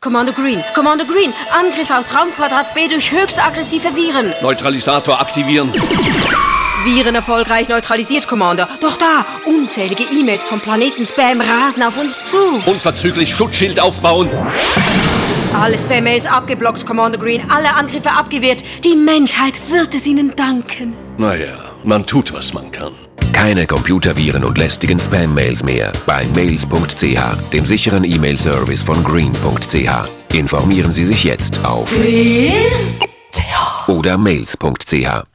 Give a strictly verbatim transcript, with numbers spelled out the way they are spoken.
Commander Green, Commander Green, Angriff aus Raumquadrat B durch höchst aggressive Viren. Neutralisator aktivieren. Viren erfolgreich neutralisiert, Commander. Doch da, unzählige E-Mails vom Planeten Spam rasen auf uns zu. Unverzüglich Schutzschild aufbauen. Alle Spam-Mails abgeblockt, Commander Green. Alle Angriffe abgewehrt. Die Menschheit wird es ihnen danken. Naja, man tut, was man kann. Keine Computerviren und lästigen Spam-Mails mehr bei mails punkt c h, dem sicheren E-Mail-Service von green punkt c h. Informieren Sie sich jetzt auf Green? oder mails punkt c h.